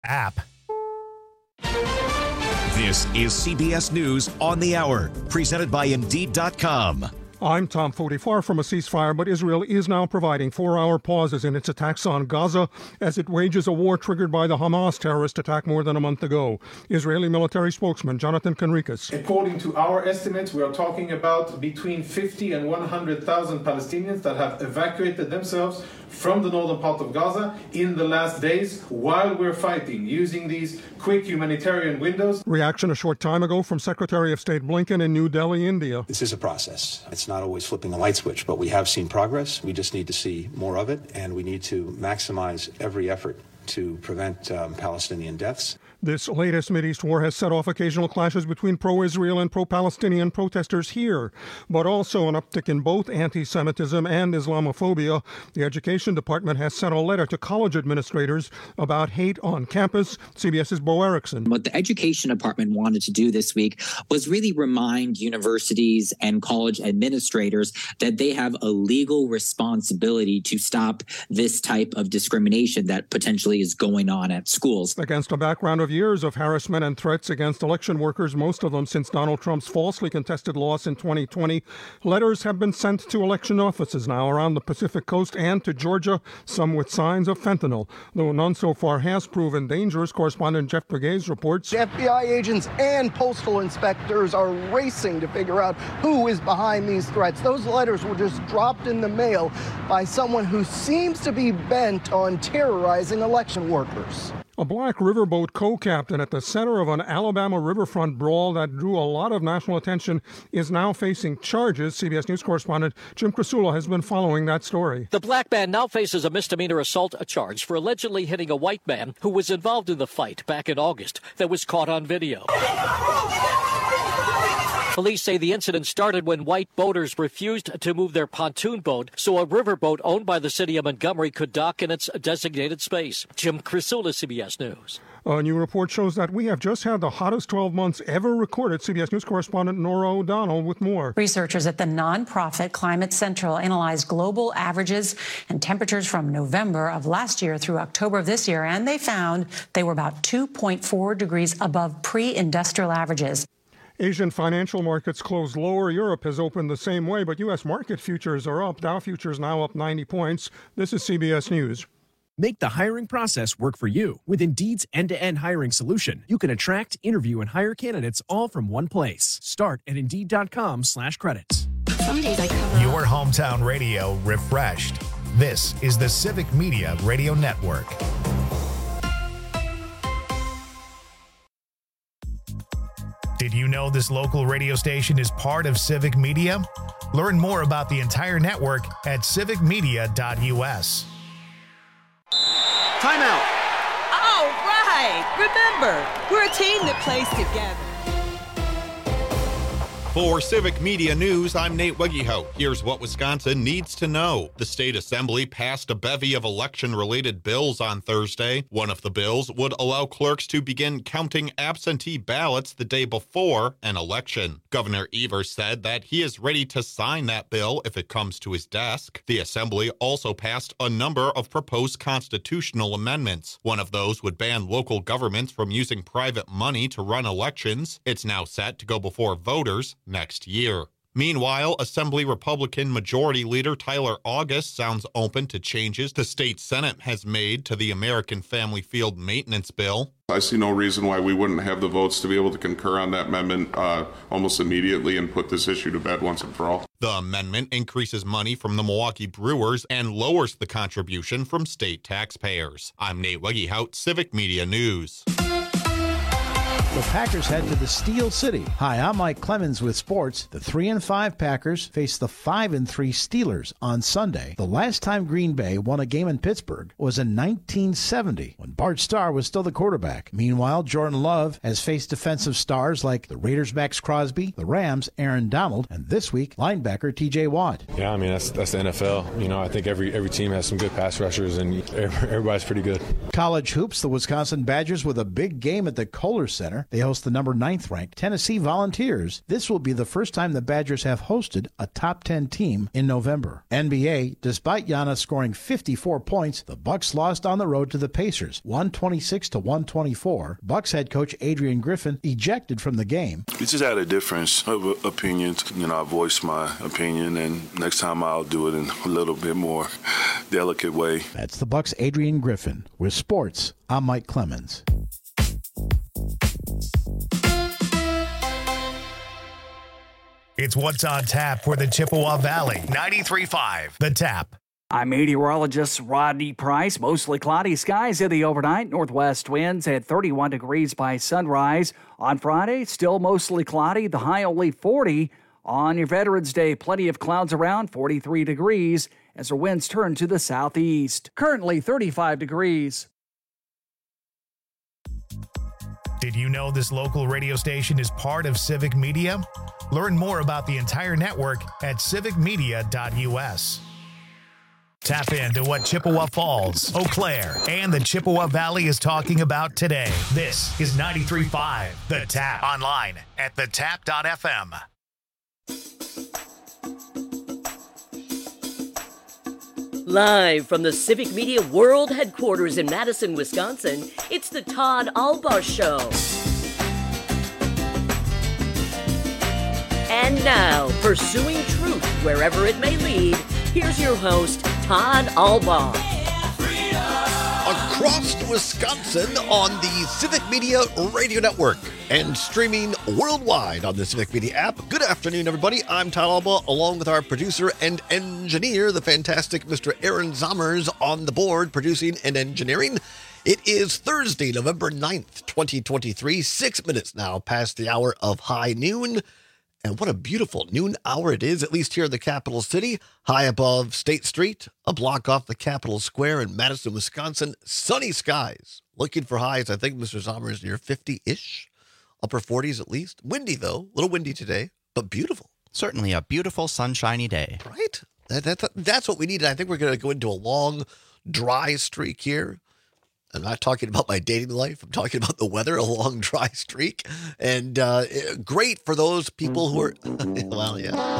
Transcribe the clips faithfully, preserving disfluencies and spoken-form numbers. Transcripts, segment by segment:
app. This is C B S News on the Hour, presented by Indeed dot com. I'm Tom Foti. Far from a ceasefire, but Israel is now providing four-hour pauses in its attacks on Gaza as it wages a war triggered by the Hamas terrorist attack more than a month ago. Israeli military spokesman Jonathan Conricus. According to our estimates, we are talking about between fifty and one hundred thousand Palestinians that have evacuated themselves from the northern part of Gaza in the last days while we're fighting, using these quick humanitarian windows. Reaction a short time ago from Secretary of State Blinken in New Delhi, India. This is a process. It's not always flipping a light switch, but we have seen progress. We just need to see more of it, and we need to maximize every effort to prevent um, Palestinian deaths. This latest Mideast war has set off occasional clashes between pro-Israel and pro-Palestinian protesters here, but also an uptick in both anti-Semitism and Islamophobia. The Education Department has sent a letter to college administrators about hate on campus. CBS's Bo Erickson. What the Education Department wanted to do this week was really remind universities and college administrators that they have a legal responsibility to stop this type of discrimination that potentially is going on at schools. Against a background of years of harassment and threats against election workers, most of them since Donald Trump's falsely contested loss in twenty twenty, letters have been sent to election offices now around the Pacific Coast and to Georgia, some with signs of fentanyl, though none so far has proven dangerous. Correspondent Jeff Pegues reports. F B I agents and postal inspectors are racing to figure out who is behind these threats. Those letters were just dropped in the mail by someone who seems to be bent on terrorizing election workers. A black riverboat co-captain at the center of an Alabama riverfront brawl that drew a lot of national attention is now facing charges. C B S News correspondent Jim Krasula has been following that story. The black man now faces a misdemeanor assault charge for allegedly hitting a white man who was involved in the fight back in August that was caught on video. Police say the incident started when white boaters refused to move their pontoon boat so a riverboat owned by the city of Montgomery could dock in its designated space. Jim Krasula, C B S News. A new report shows that we have just had the hottest twelve months ever recorded. C B S News correspondent Nora O'Donnell with more. Researchers at the nonprofit Climate Central analyzed global averages and temperatures from November of last year through October of this year, and they found they were about two point four degrees above pre-industrial averages. Asian financial markets closed lower. Europe has opened the same way, but U S market futures are up. Dow futures now up ninety points. This is C B S News. Make the hiring process work for you. With Indeed's end-to-end hiring solution, you can attract, interview, and hire candidates all from one place. Start at Indeed.com slash credits. Some days I cover Your hometown radio refreshed. This is the Civic Media Radio Network. Did you know this local radio station is part of Civic Media? Learn more about the entire network at civic media dot u s. Timeout. All right. Remember, we're a team that plays together. For Civic Media News, I'm Nate Wegehout. Here's what Wisconsin needs to know. The state assembly passed a bevy of election-related bills on Thursday. One of the bills would allow clerks to begin counting absentee ballots the day before an election. Governor Evers said that he is ready to sign that bill if it comes to his desk. The assembly also passed a number of proposed constitutional amendments. One of those would ban local governments from using private money to run elections. It's now set to go before voters next year. Meanwhile, Assembly Republican Majority Leader Tyler August sounds open to changes the state Senate has made to the American Family Field Maintenance Bill. I see no reason why we wouldn't have the votes to be able to concur on that amendment uh, almost immediately and put this issue to bed once and for all. The amendment increases money from the Milwaukee Brewers and lowers the contribution from state taxpayers. I'm Nate Wegehout, Civic Media News. The Packers head to the Steel City. Hi, I'm Mike Clemens with sports. The three and five Packers face the five and three Steelers on Sunday. The last time Green Bay won a game in Pittsburgh was in nineteen seventy when Bart Starr was still the quarterback. Meanwhile, Jordan Love has faced defensive stars like the Raiders' Max Crosby, the Rams' Aaron Donald, and this week linebacker T J Watt. Yeah, I mean that's that's the N F L. You know, I think every every team has some good pass rushers and everybody's pretty good. College hoops, the Wisconsin Badgers with a big game at the Kohler Center. Center. They host the number ninth ranked Tennessee Volunteers. This will be the first time the Badgers have hosted a top ten team in November. N B A, despite Giannis scoring fifty-four points, the Bucks lost on the road to the Pacers, one twenty-six to one twenty-four. Bucks head coach Adrian Griffin ejected from the game. We just had a difference of opinions. You know, I voiced my opinion, and next time I'll do it in a little bit more delicate way. That's the Bucks' Adrian Griffin. With sports, I'm Mike Clemens. It's What's on Tap for the Chippewa Valley. ninety-three point five, The Tap. I'm meteorologist Rodney Price. Mostly cloudy skies in the overnight. Northwest winds at thirty-one degrees by sunrise. On Friday, still mostly cloudy. The high only forty. On your Veterans Day, plenty of clouds around, forty-three degrees, as the winds turn to the southeast. Currently thirty-five degrees. Did you know this local radio station is part of Civic Media? Learn more about the entire network at civic media dot u s. Tap into what Chippewa Falls, Eau Claire, and the Chippewa Valley is talking about today. This is ninety-three point five, The Tap. Online at the tap dot f m. Live from the Civic Media World Headquarters in Madison, Wisconsin, it's the Todd Albaugh Show. And now, pursuing truth wherever it may lead, here's your host, Todd Albaugh. Across Wisconsin on the Civic Media Radio Network and streaming worldwide on the Civic Media app. Good afternoon, everybody. I'm Todd Albaugh, along with our producer and engineer, the fantastic Mister Aaron Zommers, on the board, producing and engineering. It is Thursday, November ninth, twenty twenty-three, six minutes now past the hour of high noon. And what a beautiful noon hour it is, at least here in the capital city, high above State Street, a block off the Capitol Square in Madison, Wisconsin. Sunny skies. Looking for highs, I think, Mister Zommers, near fifty-ish, upper forties at least. Windy, though. A little windy today, but beautiful. Certainly a beautiful, sunshiny day. Right? That, that, that, that's what we need. I think we're going to go into a long, dry streak here. I'm not talking about my dating life. I'm talking about the weather, a long, dry streak. And uh, great for those people who are, well,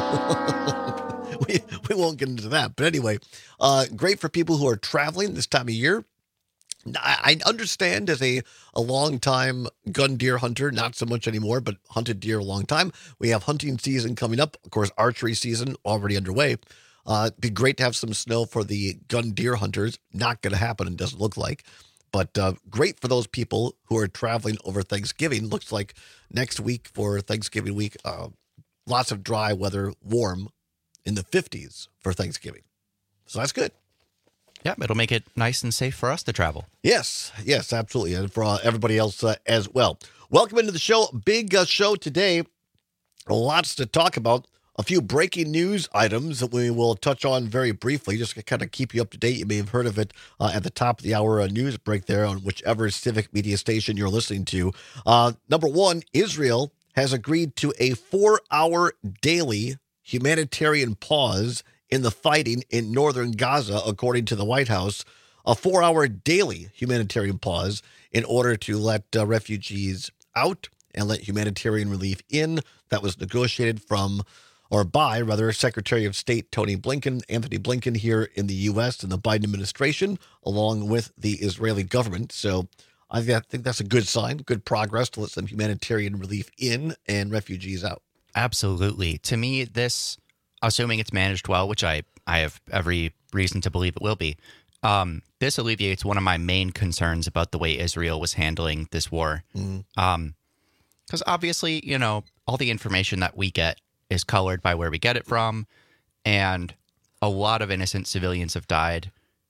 yeah. we, we won't get into that. But anyway, uh, great for people who are traveling this time of year. I understand as a, a long-time gun deer hunter, not so much anymore, but hunted deer a long time. We have hunting season coming up. Of course, archery season already underway. Uh, it'd be great to have some snow for the gun deer hunters. Not going to happen, it doesn't look like. But uh, great for those people who are traveling over Thanksgiving. Looks like next week for Thanksgiving week, uh, lots of dry weather, warm in the fifties for Thanksgiving. So that's good. Yeah, it'll make it nice and safe for us to travel. Yes, yes, absolutely. And for uh, everybody else uh, as well. Welcome into the show. Big uh, show today. Lots to talk about. A few breaking news items that we will touch on very briefly, just to kind of keep you up to date. You may have heard of it uh, at the top of the hour uh, news break there on whichever Civic Media station you're listening to. Uh, number one, Israel has agreed to a four-hour daily humanitarian pause in the fighting in northern Gaza, according to the White House. A four-hour daily humanitarian pause in order to let uh, refugees out and let humanitarian relief in. That was negotiated from... or by, rather, Secretary of State Tony Blinken, Anthony Blinken here in the U S and the Biden administration, along with the Israeli government. So I think that's a good sign, good progress to let some humanitarian relief in and refugees out. Absolutely. To me, this, assuming it's managed well, which I, I have every reason to believe it will be, um, this alleviates one of my main concerns about the way Israel was handling this war. Mm. Um, because obviously, you know, all the information that we get is colored by where we get it from, and a lot of innocent civilians have died.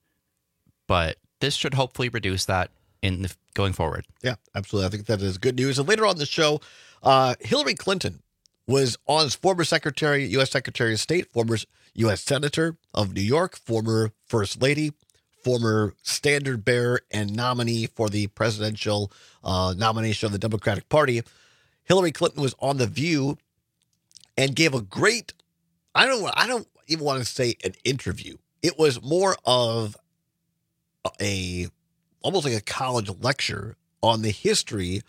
But this should hopefully reduce that in the, going forward. Yeah, absolutely. I think that is good news. And later on the show, uh, Hillary Clinton was on as former Secretary, U S Secretary of State, former U S Senator of New York, former First Lady, former standard bearer and nominee for the presidential uh, nomination of the Democratic Party. Hillary Clinton was on The View and gave a great, I don't I don't even want to say an interview. It was more of a, almost like a college lecture on the history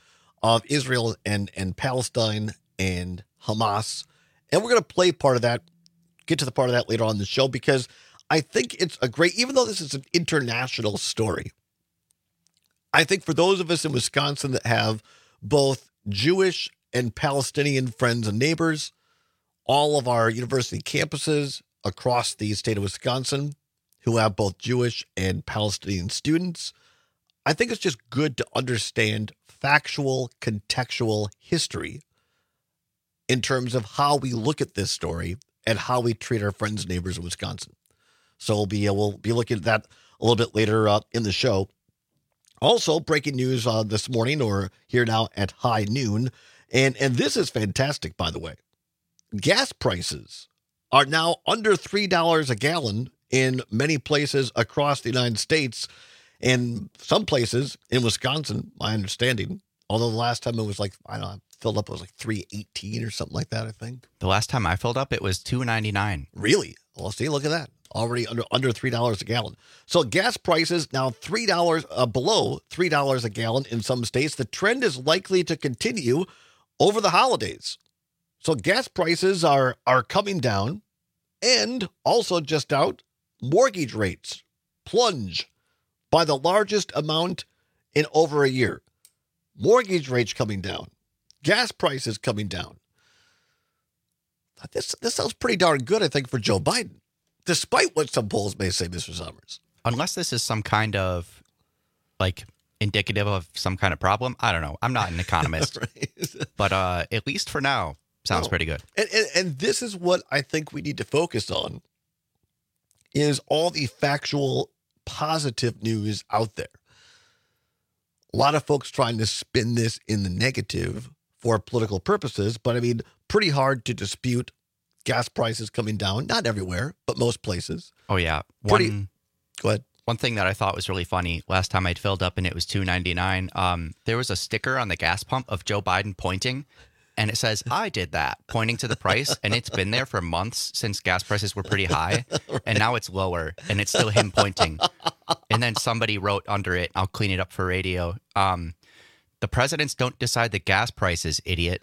of Israel and, and Palestine and Hamas. And we're going to play part of that, get to the part of that later on in the show, because I think it's a great, even though this is an international story, I think for those of us in Wisconsin that have both Jewish and Palestinian friends and neighbors, all of our university campuses across the state of Wisconsin who have both Jewish and Palestinian students, I think it's just good to understand factual, contextual history in terms of how we look at this story and how we treat our friends and neighbors in Wisconsin. So we'll be, we'll be looking at that a little bit later uh, in the show. Also, breaking news uh, this morning, or here now at high noon, and, and this is fantastic, by the way. Gas prices are now under three dollars a gallon in many places across the United States, and some places in Wisconsin, my understanding, although the last time it was like, I don't know, filled up, it was like three eighteen or something like that, I think. The last time I filled up, it was two ninety-nine. Really? Well, see, look at that. Already under under three dollars a gallon. So gas prices now three dollars uh, below three dollars a gallon in some states. The trend is likely to continue over the holidays. So gas prices are are coming down, and also just out, mortgage rates plunge by the largest amount in over a year. Mortgage rates coming down, gas prices coming down. This this sounds pretty darn good, I think, for Joe Biden, despite what some polls may say, Mister Summers. Unless this is some kind of, like, indicative of some kind of problem. I don't know. I'm not an economist. Right. But uh, at least for now, sounds no. pretty good. And, and and this is what I think we need to focus on, is all the factual, positive news out there. A lot of folks trying to spin this in the negative for political purposes, but I mean, pretty hard to dispute gas prices coming down. Not everywhere, but most places. Oh, yeah. Pretty, One, go ahead. One thing that I thought was really funny, last time I'd filled up and it was two ninety-nine, um, there was a sticker on the gas pump of Joe Biden pointing, and it says, I did that, pointing to the price, and it's been there for months since gas prices were pretty high, right. And now it's lower, and it's still him pointing. And then somebody wrote under it, I'll clean it up for radio, um, the presidents don't decide the gas prices, idiot.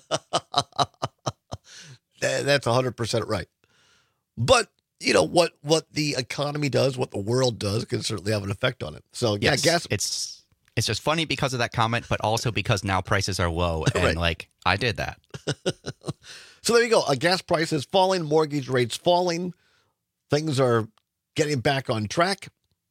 That's one hundred percent right. But, you know, what what the economy does, what the world does, can certainly have an effect on it. So, yeah, yes, gas... It's it's just funny because of that comment, but also because now prices are low, and, right. like, I did that. So there you go. Uh, gas prices falling, mortgage rates falling. Things are getting back on track.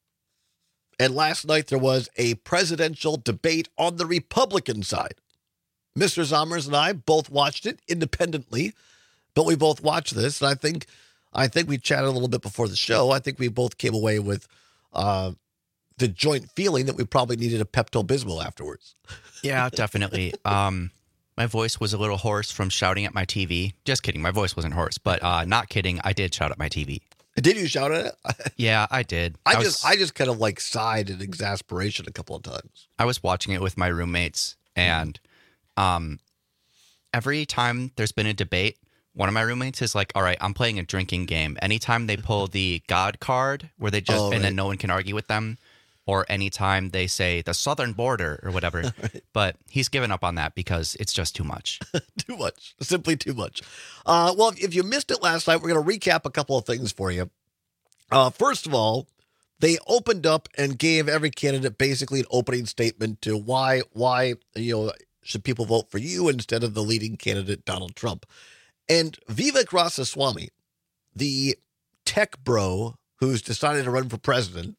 And last night there was a presidential debate on the Republican side. Mister Zommers and I both watched it independently, but we both watched this. And I think I think we chatted a little bit before the show. I think we both came away with uh, the joint feeling that we probably needed a Pepto-Bismol afterwards. Yeah, definitely. Um, my voice was a little hoarse from shouting at my T V. Just kidding. My voice wasn't hoarse, but uh, not kidding. I did shout at my T V. Did you shout at it? Yeah, I did. I, I just was, I just kind of like sighed in exasperation a couple of times. I was watching it with my roommates, and um, every time there's been a debate, one of my roommates is like, all right, I'm playing a drinking game. Anytime they pull the God card where they just, oh, right. and then no one can argue with them, or anytime they say the southern border or whatever. Right. But he's given up on that because it's just too much. Too much. Simply too much. Uh, well, if you missed it last night, we're going to recap a couple of things for you. Uh, first of all, they opened up and gave every candidate basically an opening statement to why, why, you know, should people vote for you instead of the leading candidate, Donald Trump. And Vivek Ramaswamy, the tech bro who's decided to run for president,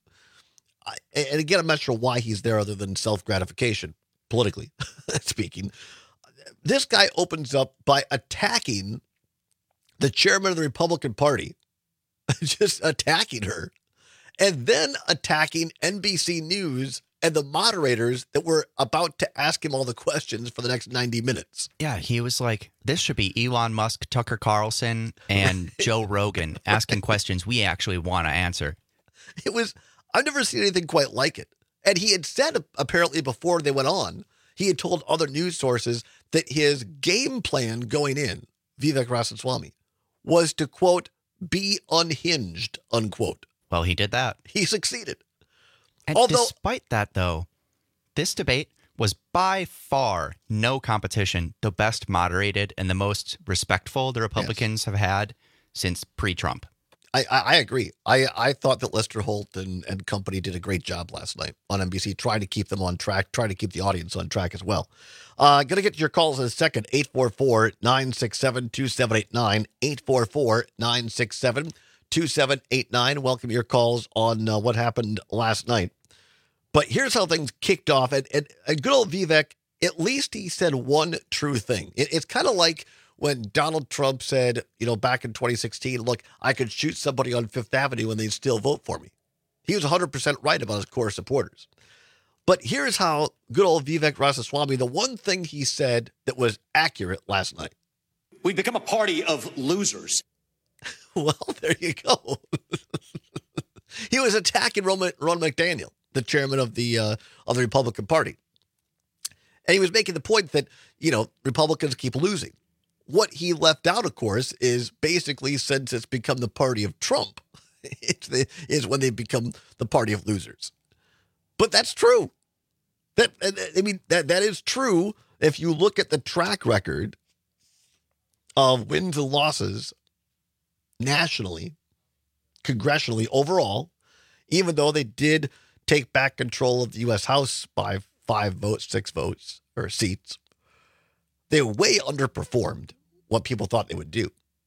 and again, I'm not sure why he's there other than self-gratification, politically speaking. This guy opens up by attacking the chairman of the Republican Party, just attacking her, and then attacking N B C News and the moderators that were about to ask him all the questions for the next ninety minutes. Yeah, he was like, this should be Elon Musk, Tucker Carlson, and right. Joe Rogan asking right. questions we actually want to answer. It was... I've never seen anything quite like it. And he had said, apparently before they went on, he had told other news sources that his game plan going in, Vivek Ramaswamy, was to, quote, be unhinged, unquote. Well, he did that. He succeeded. And Although, despite that, though, this debate was by far no competition, the best moderated and the most respectful the Republicans yes. have had since pre-Trump. I, I, I agree. I, I thought that Lester Holt and, and company did a great job last night on N B C, trying to keep them on track, trying to keep the audience on track as well. Uh, going to get to your calls in a second. eight four four, nine six seven, two seven eight nine, eight four four, nine six seven, two seven eight nine. Welcome your calls on uh, what happened last night. But here's how things kicked off. And, and, and good old Vivek, at least he said one true thing. It, it's kind of like when Donald Trump said, you know, back in twenty sixteen, look, I could shoot somebody on Fifth Avenue and they'd still vote for me. He was one hundred percent right about his core supporters. But here's how good old Vivek Ramaswamy, the one thing he said that was accurate last night. We've become a party of losers. Well, there you go. He was attacking Ron, Ron McDaniel, the chairman of the uh, of the Republican Party. And he was making the point that, you know, Republicans keep losing. What he left out, of course, is basically since it's become the party of Trump, it's the, is when they become the party of losers. But that's true. That I mean, that that is true if you look at the track record of wins and losses nationally, congressionally, overall, even though they did take back control of the U S House by five votes, six votes, or seats, they way underperformed what people thought they would do.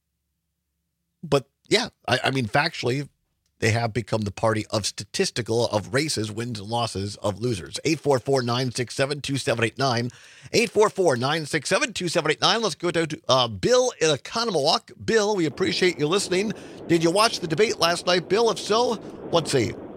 But yeah, I, I mean, factually, they have become the party of statistical, of races, wins and losses, of losers. eight four four, nine six seven, two seven eight nine. eight four four, nine six seven, two seven eight nine. Let's go to uh, Bill in Economawalk. Bill, we appreciate you listening. Did you watch the debate last night, Bill? If so, what say you?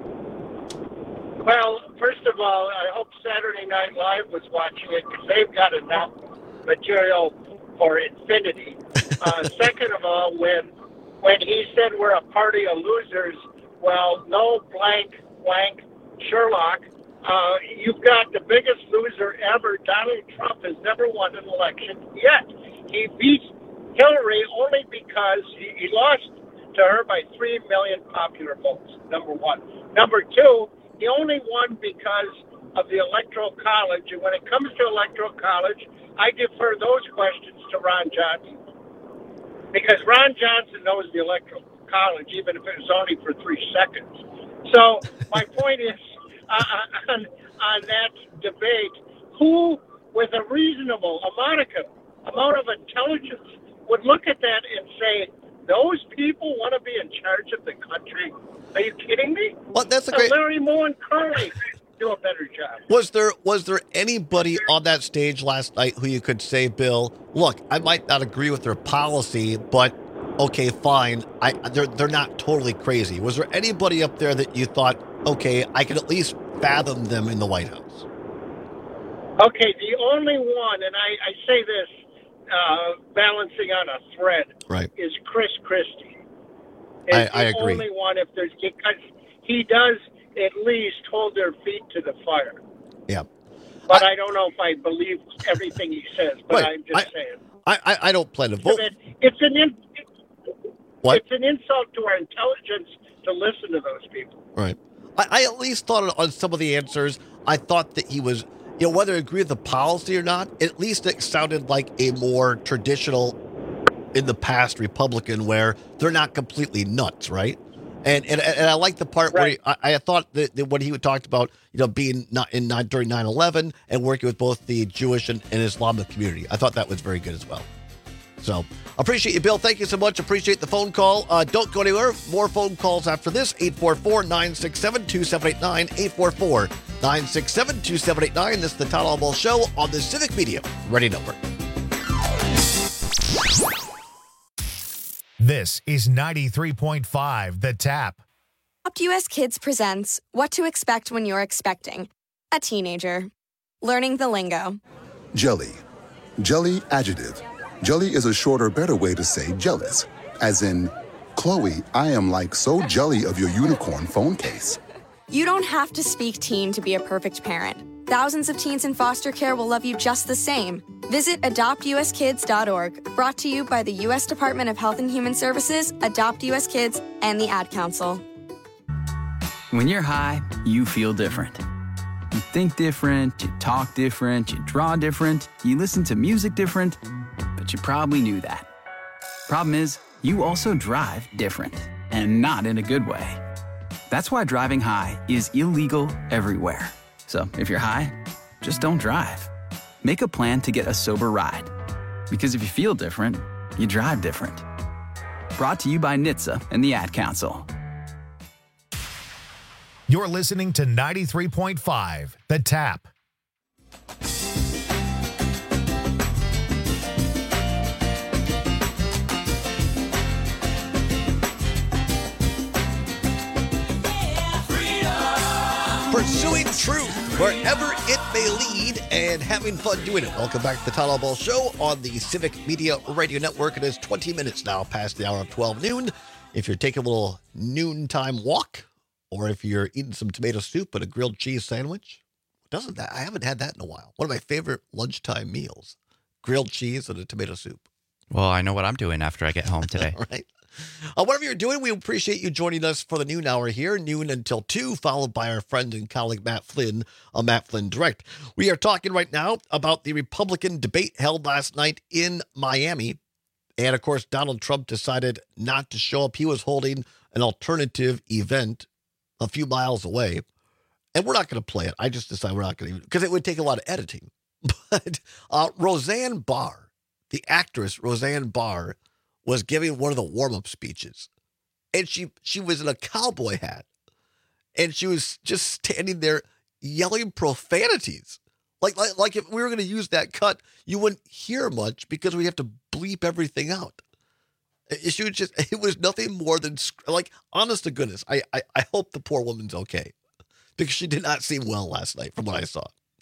Well, first of all, I hope Saturday Night Live was watching it because they've got enough material for infinity. Uh, second of all, when when he said we're a party of losers, well, no blank, blank, Sherlock. Uh, you've got the biggest loser ever. Donald Trump has never won an election yet. He beat Hillary only because he, he lost to her by three million popular votes, number one. Number two, he only won because of the Electoral College. And when it comes to Electoral College, I defer those questions to Ron Johnson. Because Ron Johnson knows the Electoral College, even if it was only for three seconds. So my point is, uh, on, on that debate, who, with a reasonable, a modicum amount of intelligence, would look at that and say, those people want to be in charge of the country? Are you kidding me? Well, that's a so great... Larry Moore and Curley do a better job. Was there was there anybody on that stage last night who you could say, Bill, look, I might not agree with their policy, but okay, fine. I they're they're not totally crazy. Was there anybody up there that you thought, okay, I could at least fathom them in the White House? Okay, the only one, and I, I say this uh, balancing on a thread, right, is Chris Christie. I, It's I the agree. only one, if there's, because he does at least hold their feet to the fire. Yeah. But I, I don't know if I believe everything he says, but Right. I'm just I, saying. I, I, I don't plan to vote. It's an in, What? it's an insult to our intelligence to listen to those people. Right. I, I at least thought on some of the answers, I thought that he was, you know, whether I agree with the policy or not, at least it sounded like a more traditional, in the past, Republican where they're not completely nuts, right? And and, and I like the part right. where he, I, I thought that, that when he talked about, you know, being not in not during nine eleven and working with both the Jewish and, and Islamic community. I thought that was very good as well. So appreciate you, Bill. Thank you so much. Appreciate the phone call. Uh, don't go anywhere. More phone calls after this. eight four four, nine six seven, two seven eight nine. eight four four, nine six seven, two seven eight nine. This is the Todd Albaugh Show on the Civic Media Ready Network. This is ninety-three point five The Tap. Adopt U S Kids presents What to Expect When You're Expecting a Teenager. Learning the lingo. Jelly. Jelly adjective. Jelly is a shorter, better way to say jealous. As in, Chloe, I am like so jelly of your unicorn phone case. You don't have to speak teen to be a perfect parent. Thousands of teens in foster care will love you just the same. Visit adopt u s kids dot org, brought to you by the U S Department of Health and Human Services, Adopt U S Kids, and the Ad Council. When you're high, you feel different. You think different, you talk different, you draw different, you listen to music different, but you probably knew that. Problem is, you also drive different, and not in a good way. That's why driving high is illegal everywhere. So if you're high, just don't drive. Make a plan to get a sober ride. Because if you feel different, you drive different. Brought to you by N H T S A and the Ad Council. You're listening to ninety-three point five, The Tap. Pursuing truth wherever it may lead and having fun doing it. Welcome back to the Todd Ball Show on the Civic Media Radio Network. It is twenty minutes now past the hour of twelve noon. If you're taking a little noontime walk, or if you're eating some tomato soup and a grilled cheese sandwich, doesn't that? I haven't had that in a while. One of my favorite lunchtime meals, grilled cheese and a tomato soup. Well, I know what I'm doing after I get home today. Right. Uh, whatever you're doing, we appreciate you joining us for the noon hour here, noon until two, followed by our friend and colleague Matt Flynn on Matt Flynn Direct. We are talking right now about the Republican debate held last night in Miami. And, of course, Donald Trump decided not to show up. He was holding an alternative event a few miles away. And we're not going to play it. I just decided we're not going to, because it would take a lot of editing. But uh, Roseanne Barr, the actress Roseanne Barr, was giving one of the warm-up speeches. And she she was in a cowboy hat. And she was just standing there yelling profanities. Like, like, like if we were going to use that cut, you wouldn't hear much because we have to bleep everything out. She was just, it was nothing more than, like, honest to goodness, I, I, I hope the poor woman's okay. Because she did not seem well last night from what I saw.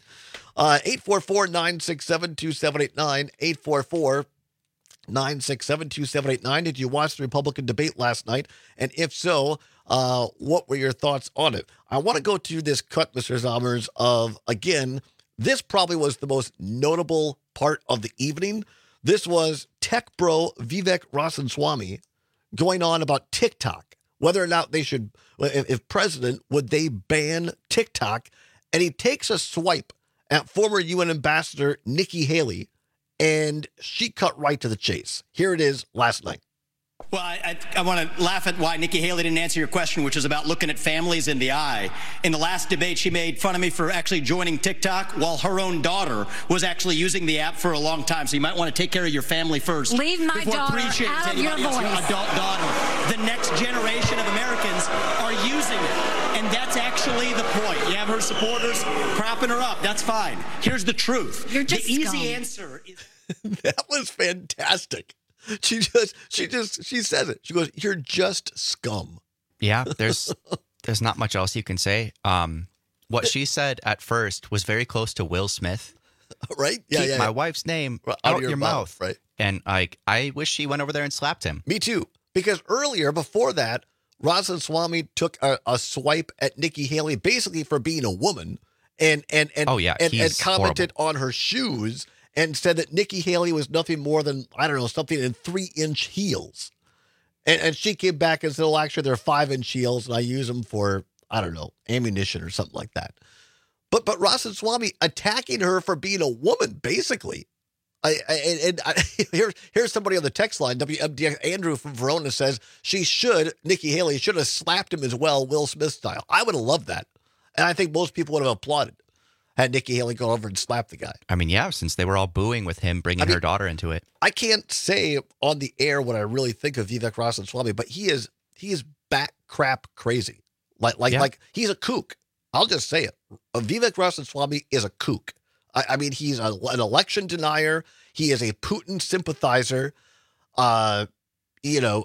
Uh, eight four four, nine six seven, two seven eight nine, eight four four, nine six seven, two seven eight nine. Did you watch the Republican debate last night? And if so, uh, what were your thoughts on it? I want to go to this cut, Mister Zommers, of, again, this probably was the most notable part of the evening. This was tech bro Vivek Ramaswamy going on about TikTok, whether or not they should, if, if president, would they ban TikTok? And he takes a swipe at former U N Ambassador Nikki Haley, and she cut right to the chase. Here it is last night. Well, I, I, I want to laugh at why Nikki Haley didn't answer your question, which is about looking at families in the eye. In the last debate, she made fun of me for actually joining TikTok while her own daughter was actually using the app for a long time. So you might want to take care of your family first. Leave my daughter out of your voice. Your adult daughter. The next generation of Americans are using it. And that's actually the point. You have her supporters propping her up. That's fine. Here's the truth. You're just the easy scum. answer is... That was fantastic. She just, she just, she says it. She goes, "You're just scum." Yeah, there's, there's not much else you can say. Um, what she said at first was very close to Will Smith. Right? Yeah, Keep yeah. my yeah. wife's name Out, out, of your, your mouth, mouth. right? And like, I wish she went over there and slapped him. Me too. Because earlier, before that, Ramaswamy took a, a swipe at Nikki Haley, basically for being a woman, and and and oh, yeah, and, he's and commented horrible. on her shoes. And said that Nikki Haley was nothing more than, I don't know, something in three-inch heels. And, and she came back and said, well, actually, they're five-inch heels, and I use them for, I don't know, ammunition or something like that. But but Ramaswamy attacking her for being a woman, basically. I, I And I, here, here's somebody on the text line, W M D X, Andrew from Verona says, she should, Nikki Haley, should have slapped him as well, Will Smith style. I would have loved that. And I think most people would have applauded. Had Nikki Haley go over and slap the guy. I mean, yeah, since they were all booing with him bringing I mean, her daughter into it. I can't say on the air what I really think of Vivek Ramaswamy, but he is he is bat crap crazy. Like like Yeah. like he's a kook. I'll just say it. Uh, Vivek Ramaswamy is a kook. I, I mean, he's a, an election denier. He is a Putin sympathizer. Uh, you know,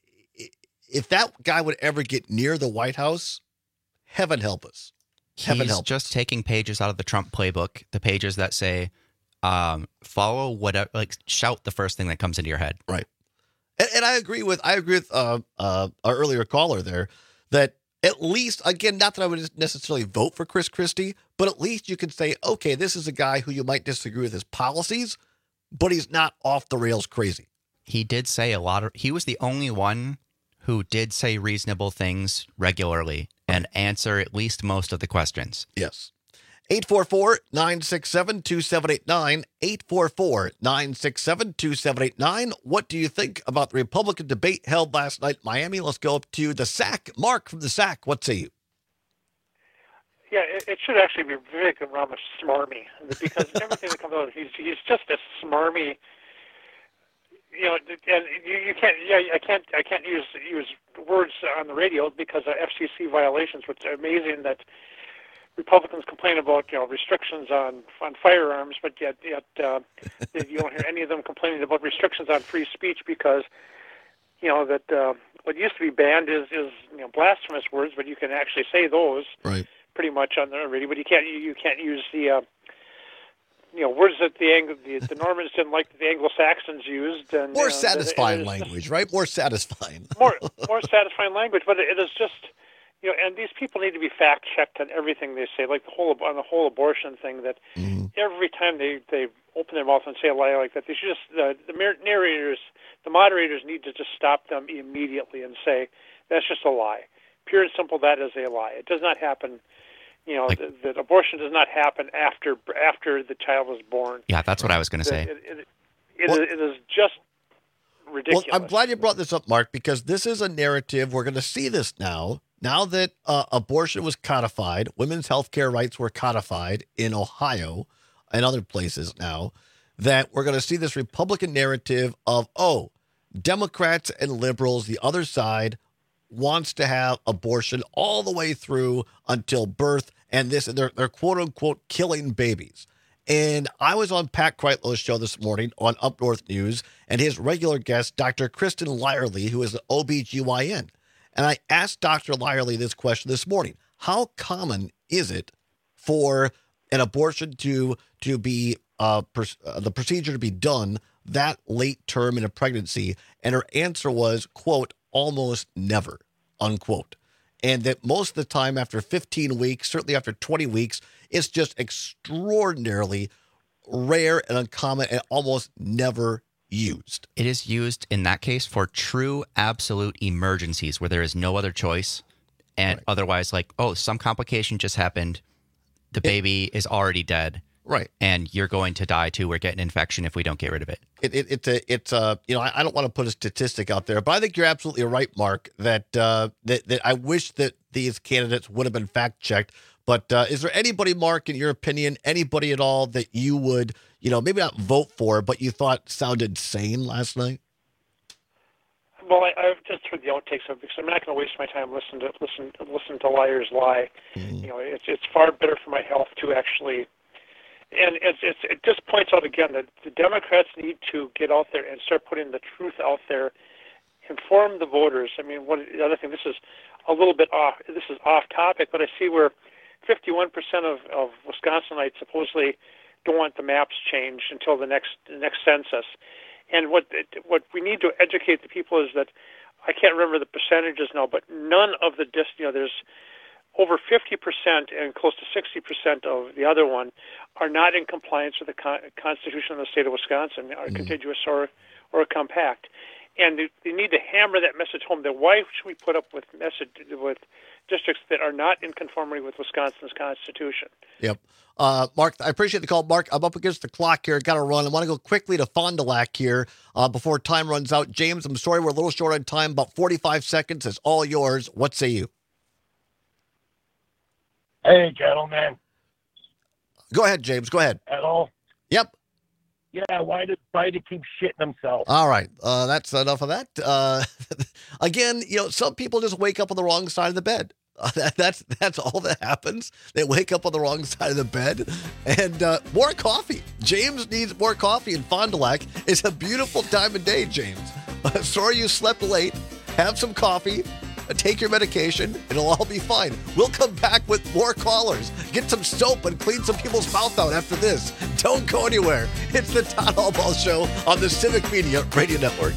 if that guy would ever get near the White House, heaven help us. Heaven He's help just taking pages out of the Trump playbook, the pages that say, um, follow whatever, like shout the first thing that comes into your head. Right. And, and I agree with, I agree with uh, uh, our earlier caller there that at least, again, not that I would necessarily vote for Chris Christie, but at least you can say, okay, this is a guy who you might disagree with his policies, but he's not off the rails crazy. He did say a lot of, he was the only one who did say reasonable things regularly and answer at least most of the questions. Yes. eight four four, nine six seven, two seven eight nine, eight four four, nine six seven, two seven eight nine. What do you think about the Republican debate held last night in Miami? Let's go up to the S A C. Mark from the S A C, what say you? Yeah, it, it should actually be Vivek Ramaswamy, because everything that comes out, he's he's just a smarmy. You know, and you, you can't. Yeah, I can't. I can't use use words on the radio because of F C C violations, which are amazing that Republicans complain about, you know, restrictions on on firearms, but yet yet uh, you don't hear any of them complaining about restrictions on free speech because, you know, that uh, what used to be banned is is you know blasphemous words, but you can actually say those right. pretty much on the radio, but you can't you, you can't use the uh, you know words that the, Ang- the the Normans didn't like that the Anglo-Saxons used, and more uh, satisfying it, it language, right? More satisfying. more more satisfying language, but it is just. You know, and these people need to be fact-checked on everything they say, like the whole on the whole abortion thing. That mm-hmm. every time they, they open their mouth and say a lie like that, they should just the, the narrators, the moderators need to just stop them immediately and say that's just a lie, pure and simple. That is a lie. It does not happen. You know, like, that, that abortion does not happen after after the child was born. Yeah, that's what I was going to say. It, it, it, well, is, it is just ridiculous. Well, I'm glad you brought this up, Mark, because this is a narrative. We're going to see this now. Now that uh, abortion was codified, women's health care rights were codified in Ohio and other places now, that we're going to see this Republican narrative of, oh, Democrats and liberals, the other side, wants to have abortion all the way through until birth, and this, and they're, they're quote-unquote killing babies. And I was on Pat Kreitlow's show this morning on Up North News, and his regular guest, Doctor Kristen Lyerly, who is an O B G Y N. And I asked Doctor Lyerly this question this morning. How common is it for an abortion to to be, uh, pers- uh, the procedure to be done that late term in a pregnancy? And her answer was, quote, almost never, unquote. And that most of the time after fifteen weeks, certainly after twenty weeks, it's just extraordinarily rare and uncommon and almost never used. It is used in that case for true absolute emergencies where there is no other choice. And right. otherwise, like, oh, some complication just happened. The it, baby is already dead. Right. And you're going to die too or get an infection if we don't get rid of it. It, it it's a, it's a, you know, I, I don't want to put a statistic out there, but I think you're absolutely right, Mark, that, uh, that, that I wish that these candidates would have been fact checked. But uh, is there anybody, Mark, in your opinion, anybody at all that you would, you know, maybe not vote for, but you thought sounded sane last night? Well, I, I've just heard the outtakes of it because I'm not going to waste my time listening to listen listen to liars lie. Mm-hmm. You know, it's it's far better for my health to actually, and it's, it's it just points out again that the Democrats need to get out there and start putting the truth out there, inform the voters. I mean, what the other thing? This is a little bit off. This is off topic, but I see where fifty-one percent of, of Wisconsinites supposedly don't want the maps changed until the next the next census. And what what we need to educate the people is that, I can't remember the percentages now, but none of the dis you know there's over fifty percent and close to sixty percent of the other one are not in compliance with the con Constitution of the state of Wisconsin, are mm. contiguous or or compact. And they, they need to hammer that message home that why should we put up with message with districts that are not in conformity with Wisconsin's Constitution? Yep. Uh, Mark, I appreciate the call. Mark, I'm up against the clock here. Got to run. I want to go quickly to Fond du Lac here uh, before time runs out. James, I'm sorry we're a little short on time. About forty-five seconds. It's all yours. What say you? Hey, gentlemen. Go ahead, James. Go ahead. Hello? Yep. Yeah, why did Biden keep shitting himself? All right. Uh, that's enough of that. Uh, again, you know, some people just wake up on the wrong side of the bed. Uh, that, that's that's all that happens. They wake up on the wrong side of the bed. And uh, more coffee. James needs more coffee in Fond du Lac. It's a beautiful time of day, James. Uh, sorry you slept late. Have some coffee. Take your medication. It'll all be fine. We'll come back with more callers. Get some soap and clean some people's mouth out after this. Don't go anywhere. It's the Todd Albaugh Show on the Civic Media Radio Network.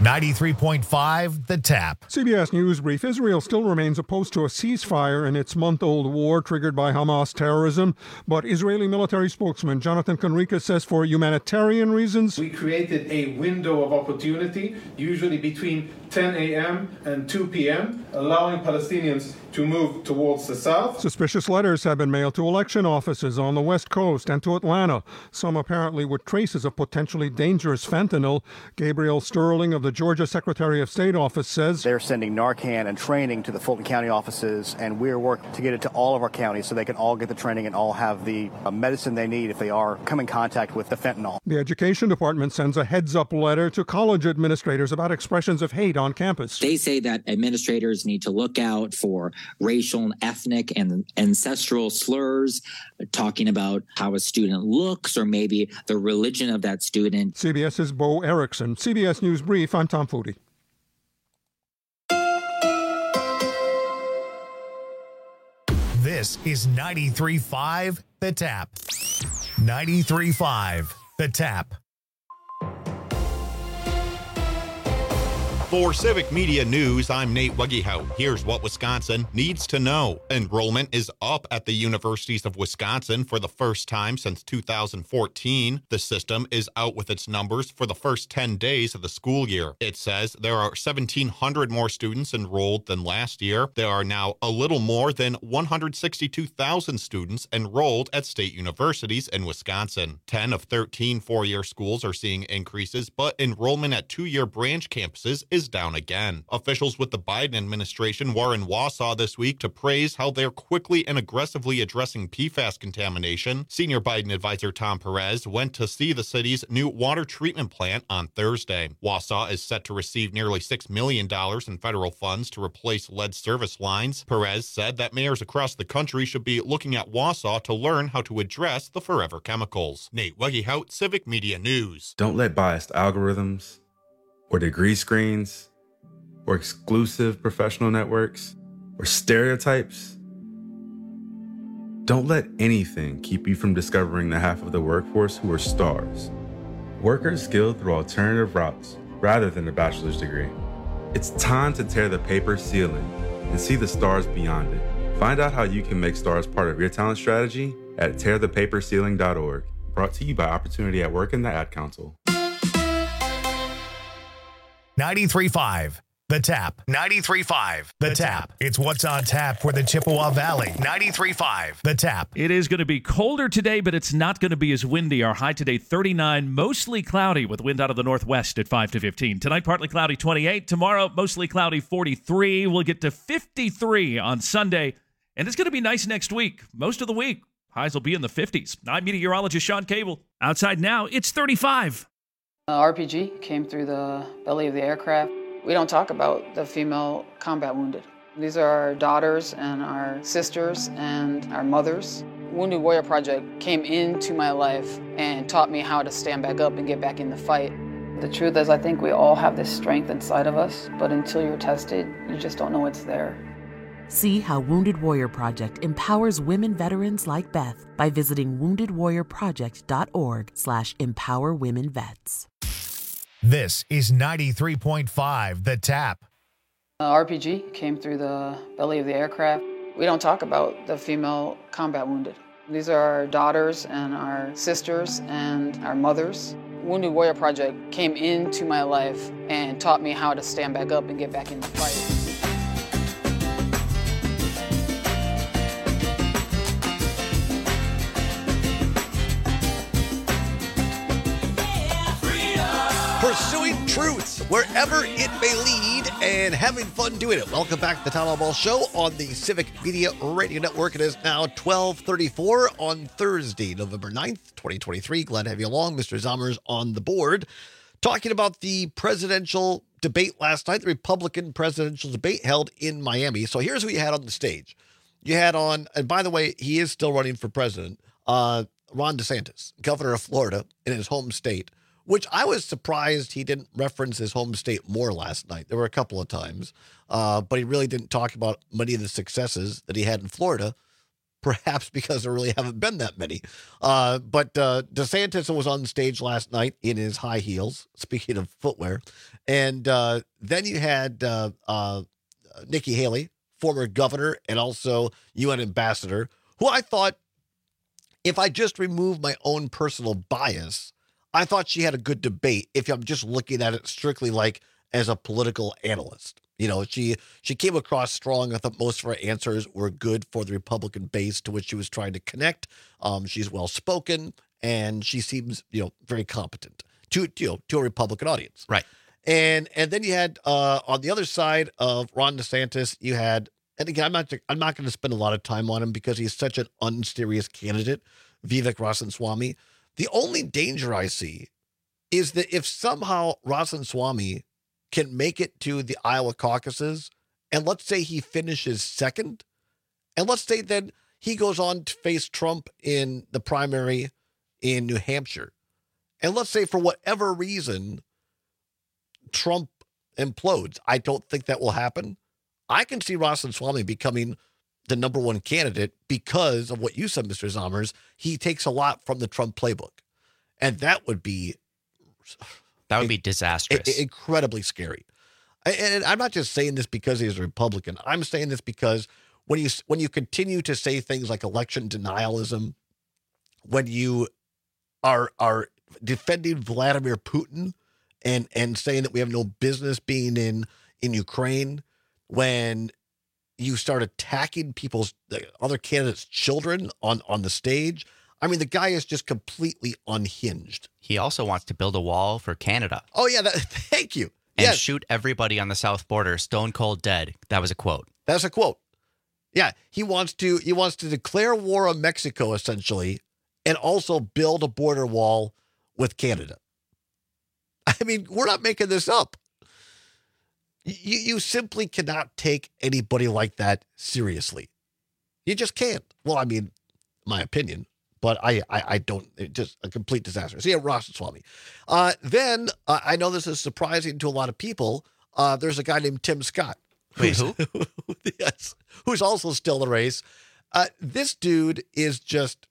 ninety-three point five The Tap. C B S News brief. Israel still remains opposed to a ceasefire in its month-old war triggered by Hamas terrorism, but Israeli military spokesman Jonathan Conricus says for humanitarian reasons, we created a window of opportunity, usually between ten a.m. and two p.m., allowing Palestinians to move towards the south. Suspicious letters have been mailed to election offices on the West Coast and to Atlanta, some apparently with traces of potentially dangerous fentanyl. Gabriel Sterling of the Georgia Secretary of State office says they're sending Narcan and training to the Fulton County offices, and we're working to get it to all of our counties so they can all get the training and all have the uh, medicine they need if they are come in contact with the fentanyl. The Education Department sends a heads-up letter to college administrators about expressions of hate on campus. They say that administrators need to look out for racial and ethnic and ancestral slurs, talking about how a student looks or maybe the religion of that student. CBS's Bo Erickson. C B S News Brief, I'm Tom Foodie. This is ninety-three point five The Tap. ninety-three point five The Tap. For Civic Media News, I'm Nate Wuggyhout. Here's what Wisconsin needs to know. Enrollment is up at the universities of Wisconsin for the first time since two thousand fourteen. The system is out with its numbers for the first ten days of the school year. It says there are seventeen hundred more students enrolled than last year. There are now a little more than one hundred sixty-two thousand students enrolled at state universities in Wisconsin. ten of thirteen four-year schools are seeing increases, but enrollment at two-year branch campuses is is down again. Officials with the Biden administration were in Wausau this week to praise how they're quickly and aggressively addressing P FAS contamination. Senior Biden advisor Tom Perez went to see the city's new water treatment plant on Thursday. Wausau is set to receive nearly six million dollars in federal funds to replace lead service lines. Perez said that mayors across the country should be looking at Wausau to learn how to address the forever chemicals. Nate Wuggyhout, Civic Media News. Don't let biased algorithms or degree screens, or exclusive professional networks, or stereotypes. Don't let anything keep you from discovering the half of the workforce who are stars. Workers skilled through alternative routes rather than a bachelor's degree. It's time to tear the paper ceiling and see the stars beyond it. Find out how you can make stars part of your talent strategy at tear the paper ceiling dot org. Brought to you by Opportunity at Work and the Ad Council. ninety-three point five The Tap. ninety-three point five The Tap. It's what's on tap for the Chippewa Valley. ninety-three point five The Tap. It is going to be colder today, but it's not going to be as windy. Our high today, thirty-nine, mostly cloudy with wind out of the northwest at five to fifteen. Tonight, partly cloudy, twenty-eight. Tomorrow, mostly cloudy, forty-three. We'll get to fifty-three on Sunday, and it's going to be nice next week. Most of the week, highs will be in the fifties. I'm meteorologist Sean Cable. Outside now, it's thirty-five. Uh, R P G came through the belly of the aircraft. We don't talk about the female combat wounded. These are our daughters and our sisters and our mothers. Wounded Warrior Project came into my life and taught me how to stand back up and get back in the fight. The truth is, I think we all have this strength inside of us, but until you're tested, you just don't know it's there. See how Wounded Warrior Project empowers women veterans like Beth by visiting wounded warrior project dot org slash empower women vets. This is ninety-three point five The Tap. Uh, R P G came through the belly of the aircraft. We don't talk about the female combat wounded. These are our daughters and our sisters and our mothers. Wounded Warrior Project came into my life and taught me how to stand back up and get back in the fight. Pursuing truth wherever it may lead and having fun doing it. Welcome back to the Town Hall Ball Show on the Civic Media Radio Network. It is now twelve thirty-four on Thursday, November ninth, twenty twenty-three. Glad to have you along. Mister Zommer's on the board. Talking about the presidential debate last night, the Republican presidential debate held in Miami. So here's who you had on the stage. You had on, and by the way, he is still running for president, uh, Ron DeSantis, governor of Florida in his home state, which I was surprised he didn't reference his home state more last night. There were a couple of times, uh, but he really didn't talk about many of the successes that he had in Florida perhaps because there really haven't been that many. Uh, but uh, DeSantis was on stage last night in his high heels, speaking of footwear. And uh, then you had uh, uh, Nikki Haley, former governor and also U N ambassador, who I thought, if I just remove my own personal bias, I thought she had a good debate if I'm just looking at it strictly like as a political analyst. You know, she she came across strong. I thought most of her answers were good for the Republican base to which she was trying to connect. Um, she's well-spoken, and she seems, you know, very competent to, you know, to a Republican audience. Right. And and then you had uh, on the other side of Ron DeSantis, you had, and again, I'm not I'm not going to spend a lot of time on him because he's such an unserious candidate, Vivek Ramaswamy. The only danger I see is that if somehow Ramaswamy can make it to the Iowa caucuses, and let's say he finishes second, and let's say then he goes on to face Trump in the primary in New Hampshire, and let's say for whatever reason Trump implodes. I don't think that will happen. I can see Ramaswamy becoming the number one candidate because of what you said, Mister Zommers. He takes a lot from the Trump playbook, and that would be that would be disastrous, incredibly scary. And I'm not just saying this because he's a Republican. I'm saying this because when you when you continue to say things like election denialism, when you are are defending Vladimir Putin and and saying that we have no business being in in Ukraine, when you start attacking people's other candidates' children on on the stage, I mean, the guy is just completely unhinged. He also wants to build a wall for Canada. Oh yeah, that, thank you. And yes. Shoot everybody on the south border stone cold dead. That was a quote. That's a quote. Yeah, he wants to he wants to declare war on Mexico essentially, and also build a border wall with Canada. I mean, we're not making this up. You you simply cannot take anybody like that seriously. You just can't. Well, I mean, my opinion, but I I, I don't. It's just a complete disaster. So yeah, Ramaswamy. Uh, then uh, I know this is surprising to a lot of people. Uh, there's a guy named Tim Scott. Wait, who? Yes, who's also still in the race. Uh, this dude is just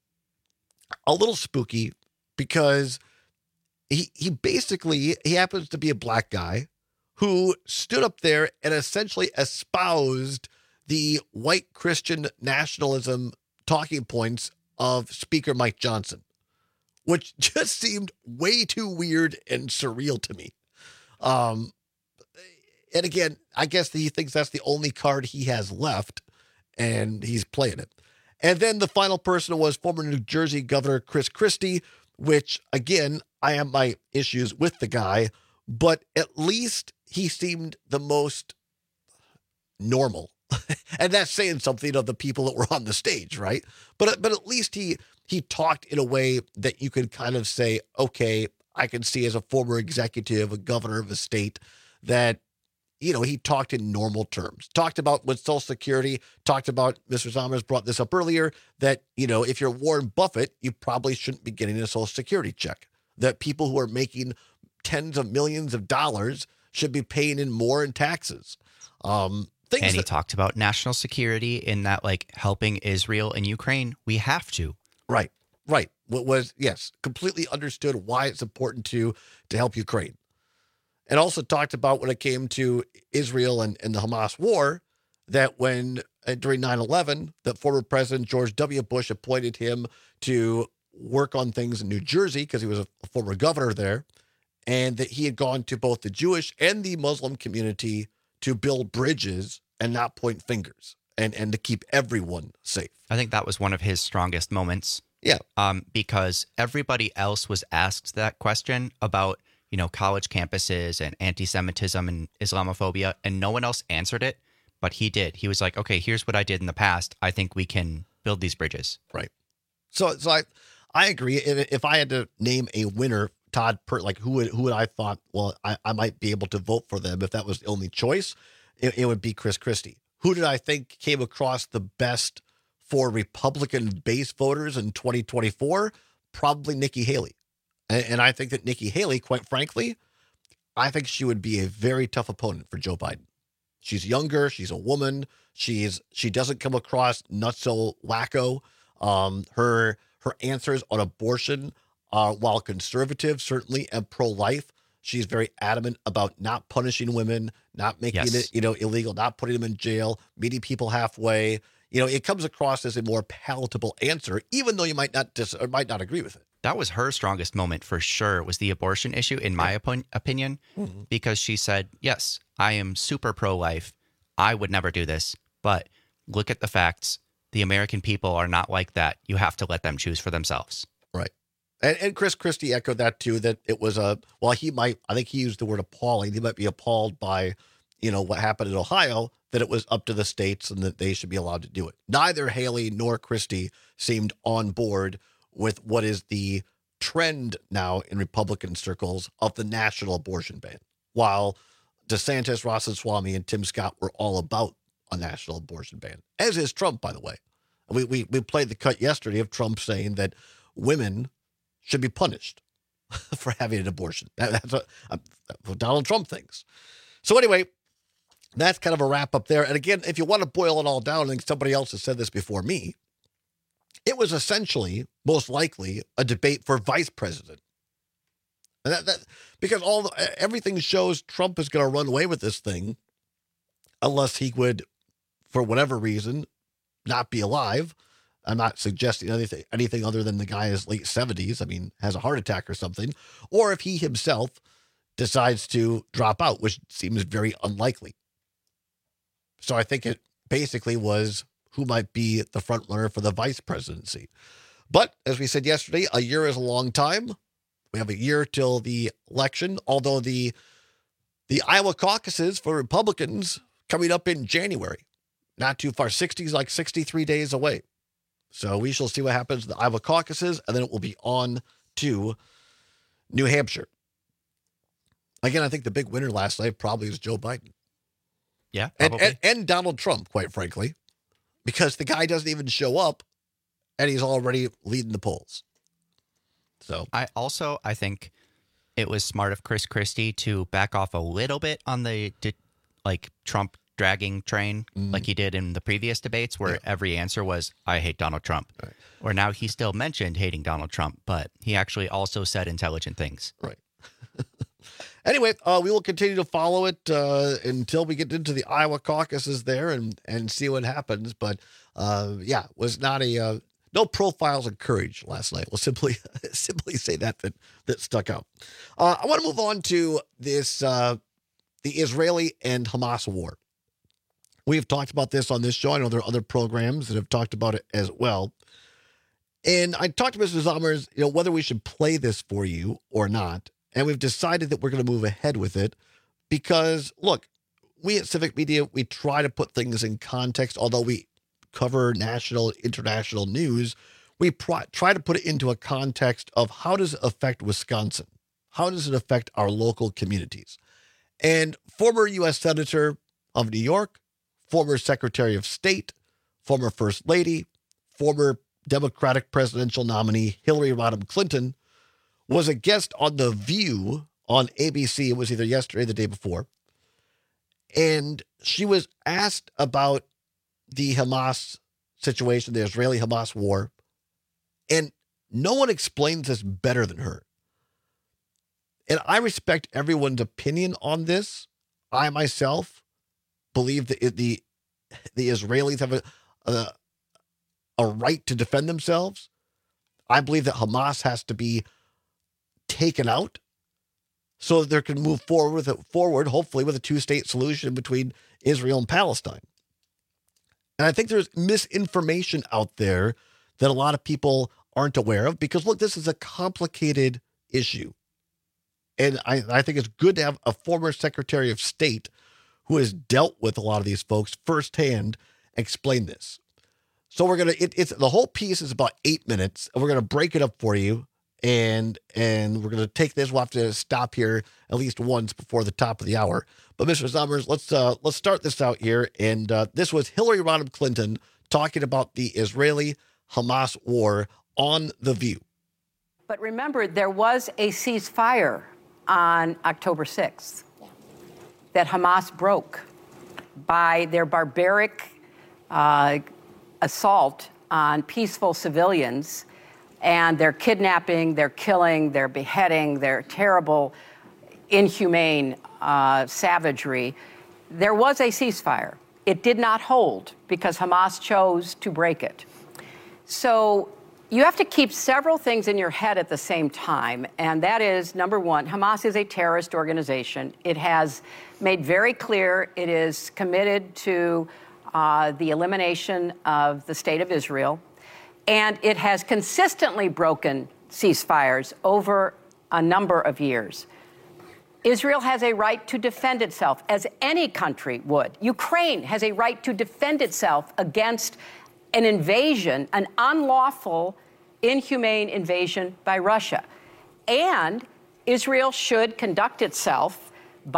a little spooky because he he basically he happens to be a black guy who stood up there and essentially espoused the white Christian nationalism talking points of Speaker Mike Johnson, which just seemed way too weird and surreal to me. Um, and again, I guess he thinks that's the only card he has left, and he's playing it. And then the final person was former New Jersey Governor Chris Christie, which, again, I have my issues with the guy, but at least he seemed the most normal. And that's saying something of the people that were on the stage, right? But but at least he he talked in a way that you could kind of say, okay, I can see as a former executive, a governor of a state, that, you know, he talked in normal terms. Talked about with Social Security, talked about, Mister Zommers brought this up earlier, that, you know, if you're Warren Buffett, you probably shouldn't be getting a Social Security check. That people who are making tens of millions of dollars should be paying in more in taxes. Um, things and he that, talked about national security in that, like, helping Israel and Ukraine. We have to. Right, right. What was, yes, completely understood why it's important to to help Ukraine. And also talked about when it came to Israel and, and the Hamas war, that when uh, during nine eleven, that former President George W. Bush appointed him to work on things in New Jersey because he was a, a former governor there, and that he had gone to both the Jewish and the Muslim community to build bridges and not point fingers, and, and to keep everyone safe. I think that was one of his strongest moments. Yeah. Um, because everybody else was asked that question about, you know, college campuses and anti-Semitism and Islamophobia, and no one else answered it, but he did. He was like, okay, here's what I did in the past. I think we can build these bridges. Right. So, so I, I agree. If I had to name a winner, Todd Pert, like who would, who would I thought, well, I, I might be able to vote for them if that was the only choice, it, it would be Chris Christie. Who did I think came across the best for Republican base voters in twenty twenty-four? Probably Nikki Haley. And, and I think that Nikki Haley, quite frankly, I think she would be a very tough opponent for Joe Biden. She's younger. She's a woman. She's she doesn't come across not so wacko. Um, her her answers on abortion are, while conservative, certainly, and pro-life, she's very adamant about not punishing women, not making Yes. it, you know, illegal, not putting them in jail, meeting people halfway. You know, it comes across as a more palatable answer, even though you might not dis- or might not agree with it. That was her strongest moment for sure, was the abortion issue, in my opin- opinion, Mm-hmm. because she said, yes, I am super pro-life. I would never do this. But look at the facts. The American people are not like that. You have to let them choose for themselves. Right. And, and Chris Christie echoed that too, that it was a, well, he might, I think he used the word appalling. He might be appalled by, you know, what happened in Ohio, that it was up to the states and that they should be allowed to do it. Neither Haley nor Christie seemed on board with what is the trend now in Republican circles of the national abortion ban. While DeSantis, Ramaswamy, and Tim Scott were all about a national abortion ban, as is Trump, by the way. We, we, we played the cut yesterday of Trump saying that women should be punished for having an abortion. That, that's what, uh, what Donald Trump thinks. So anyway, that's kind of a wrap up there. And again, if you want to boil it all down, I think somebody else has said this before me, it was essentially, most likely, a debate for vice president. And that, that, because all the, everything shows Trump is going to run away with this thing unless he would, for whatever reason, not be alive. I'm not suggesting anything anything other than the guy in his late seventies, I mean, has a heart attack or something, or if he himself decides to drop out, which seems very unlikely. So I think it basically was who might be the front runner for the vice presidency. But as we said yesterday, a year is a long time. We have a year till the election, although the the Iowa caucuses for Republicans coming up in January, not too far, sixty, like sixty-three days away. So we shall see what happens in the Iowa caucuses, and then it will be on to New Hampshire. Again, I think the big winner last night probably was Joe Biden. Yeah, and, probably. and, and Donald Trump, quite frankly, because the guy doesn't even show up, and he's already leading the polls. So I also, I think it was smart of Chris Christie to back off a little bit on the, like, Trump dragging train, mm. like he did in the previous debates, where yeah. every answer was, I hate Donald Trump. Right. Or now he still mentioned hating Donald Trump, but he actually also said intelligent things. Right. Anyway, uh, we will continue to follow it uh, until we get into the Iowa caucuses there and, and see what happens. But uh, yeah, was not a uh, no profiles of courage last night. We'll simply simply say that that, that stuck out. Uh, I want to move on to this uh, the Israeli and Hamas war. We've talked about this on this show. I know there are other programs that have talked about it as well. And I talked to Mister Zommers, you know, whether we should play this for you or not. And we've decided that we're going to move ahead with it because, look, we at Civic Media, we try to put things in context. Although we cover national, international news, we pr- try to put it into a context of how does it affect Wisconsin? How does it affect our local communities? And former U S Senator of New York, former Secretary of State, former First Lady, former Democratic presidential nominee Hillary Rodham Clinton was a guest on The View on A B C. It was either yesterday or the day before. And she was asked about the Hamas situation, the Israeli-Hamas war. And no one explains this better than her. And I respect everyone's opinion on this. I myself believe that it, the the Israelis have a, a a right to defend themselves. I believe that Hamas has to be taken out so that they can move forward with it, forward, hopefully with a two-state solution between Israel and Palestine. And I think there's misinformation out there that a lot of people aren't aware of because, look, this is a complicated issue. And I, I think it's good to have a former Secretary of State who has dealt with a lot of these folks firsthand explain this. So we're going to, it, it's the whole piece is about eight minutes and we're going to break it up for you. And, and we're going to take this. We'll have to stop here at least once before the top of the hour. But Mister Zommers, let's, uh, let's start this out here. And uh, this was Hillary Rodham Clinton talking about the Israeli-Hamas war on The View. But remember, there was a ceasefire on October sixth that Hamas broke. by their barbaric uh, assault on peaceful civilians, and their kidnapping, their killing, their beheading, their terrible, inhumane uh, savagery, there was a ceasefire. It did not hold because Hamas chose to break it. So you have to keep several things in your head at the same time, and that is, number one, Hamas is a terrorist organization. It has made very clear it is committed to uh, the elimination of the State of Israel, and it has consistently broken ceasefires over a number of years. Israel has a right to defend itself, as any country would. Ukraine has a right to defend itself against an invasion, an unlawful, inhumane invasion by Russia. And Israel should conduct itself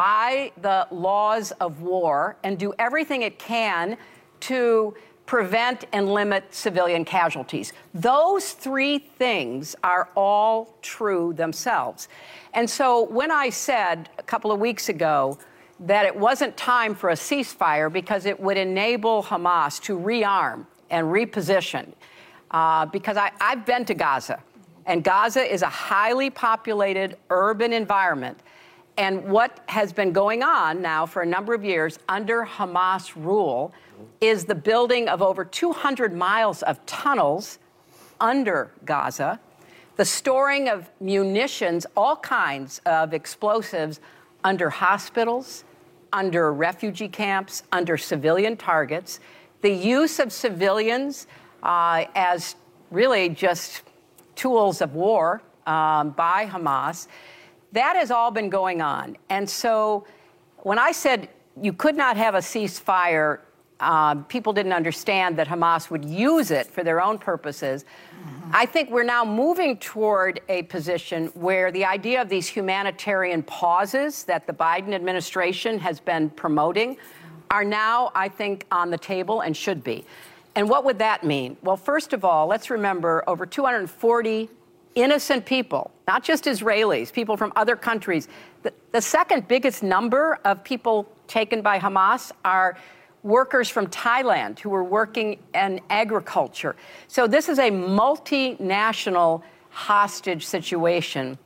by the laws of war and do everything it can to prevent and limit civilian casualties. Those three things are all true themselves. And so when I said a couple of weeks ago that it wasn't time for a ceasefire because it would enable Hamas to rearm and reposition, uh, because I, I've been to Gaza, and Gaza is a highly populated urban environment. And what has been going on now for a number of years under Hamas rule is the building of over two hundred miles of tunnels under Gaza, the storing of munitions, all kinds of explosives under hospitals, under refugee camps, under civilian targets, the use of civilians uh, as really just tools of war um, by Hamas. That has all been going on. And so when I said you could not have a ceasefire, uh, people didn't understand that Hamas would use it for their own purposes. Mm-hmm. I think we're now moving toward a position where the idea of these humanitarian pauses that the Biden administration has been promoting are now, I think, on the table and should be. And what would that mean? Well, first of all, let's remember over two hundred forty innocent people, not just Israelis, people from other countries. The, the second biggest number of people taken by Hamas are workers from Thailand who were working in agriculture. So this is a multinational hostage situation.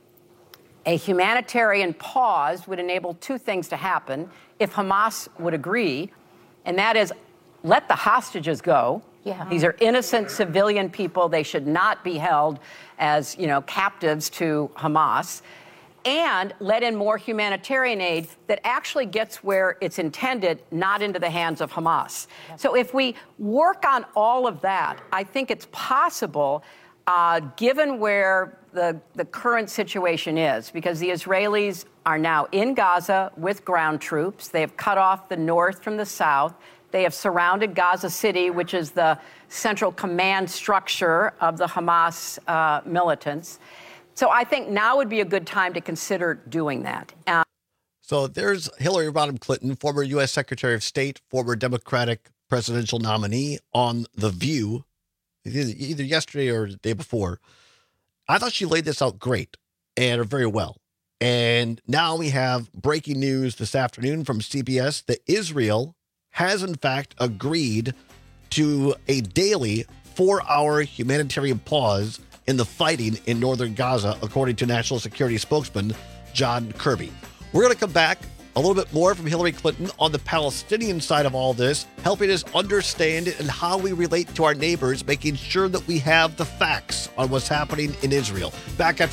A humanitarian pause would enable two things to happen if Hamas would agree, and that is let the hostages go. Yeah. These are innocent civilian people. They should not be held as, you know, captives to Hamas. And let in more humanitarian aid that actually gets where it's intended, not into the hands of Hamas. Yeah. So if we work on all of that, I think it's possible, uh, given where the, the current situation is, because the Israelis are now in Gaza with ground troops. They have cut off the north from the south. They have surrounded Gaza City, which is the central command structure of the Hamas uh, militants. So I think now would be a good time to consider doing that. Uh, so there's Hillary Rodham Clinton, former U S Secretary of State, former Democratic presidential nominee, on The View, either yesterday or the day before. I thought she laid this out great and very well. And now we have breaking news this afternoon from C B S that Israel has, in fact, agreed to a daily four-hour humanitarian pause in the fighting in northern Gaza, according to National Security spokesman John Kirby. We're going to come back a little bit more from Hillary Clinton on the Palestinian side of all this, helping us understand and how we relate to our neighbors, making sure that we have the facts on what's happening in Israel. Back after